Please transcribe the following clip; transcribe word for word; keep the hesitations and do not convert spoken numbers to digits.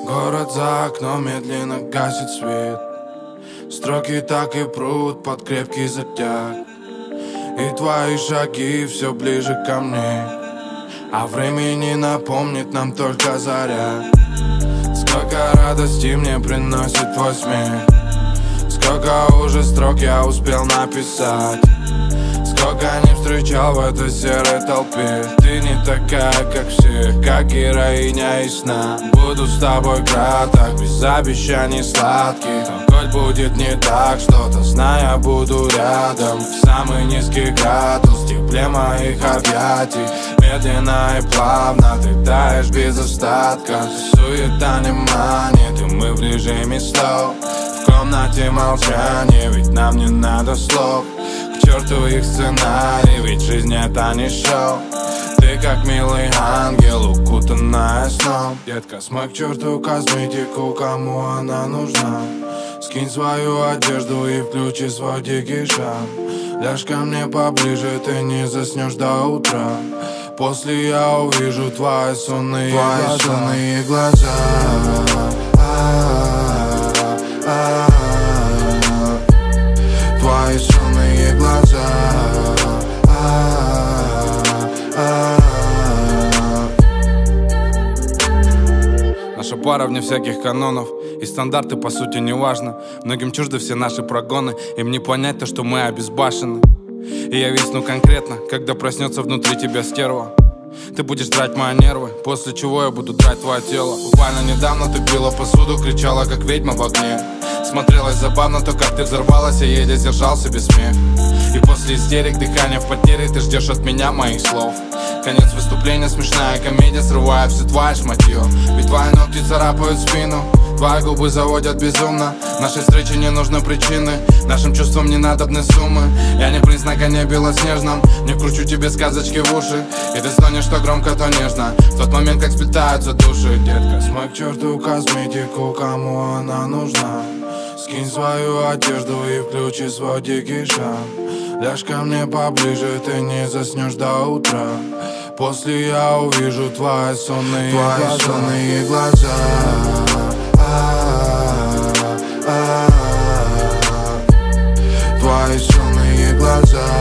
Город за окном медленно гасит свет. Строки так и прут под крепкий затяг. И твои шаги все ближе ко мне, а времени напомнит нам только заря. Сколько радости мне приносит твой смех, сколько уже строк я успел написать, сколько не встречал в этой серой толпе. Ты не такая, как все, как героиня из сна. Буду с тобой краток, без обещаний сладких. Но хоть будет не так что-то, знай, я буду рядом. В самый низкий градус, в тепле моих объятий. Медленно и плавно ты таешь без остатка. Суета не манит, и мы в режиме слов. В комнате молчание, ведь нам не надо слов. К черту их сценарий, ведь жизнь это не шоу. Ты как милый ангел, укутанная сном. Детка, смой к черту косметику, кому она нужна. Скинь свою одежду и включи свой дикий шаг. Ляжь ко мне поближе, ты не заснешь до утра. После я увижу твои сонные твои глаза, сонные глаза. Твои сонные глаза. Наша пара вне всяких канонов, и стандарты по сути не важно. Многим чужды все наши прогоны, им не понять то, что мы обезбашены. И я висну конкретно, когда проснется внутри тебя стерва. Ты будешь драть мои нервы, после чего я буду драть твое тело. Буквально недавно ты била посуду, кричала как ведьма в огне. Смотрелось забавно то, как ты взорвалась, я еле сдержал себе смех. И после истерик, дыхания в потере, ты ждешь от меня моих слов. Конец выступления, смешная комедия, срывая все твои шматье. Ведь твои ногти царапают спину, твои губы заводят безумно. Нашей встрече не нужны причины, нашим чувствам не надобны суммы. Я не принц на коне белоснежном, не вкручу тебе сказочки в уши. И ты стонешь то громко, то нежно, в тот момент, как сплетаются души. Детка, смой к черту косметику, кому она нужна. Скинь свою одежду и включи свой дикий шаг. Ляжь ко мне поближе, ты не заснешь до утра. После я увижу твои сонные твои глаза. Сонные глаза. Твои сонные глаза.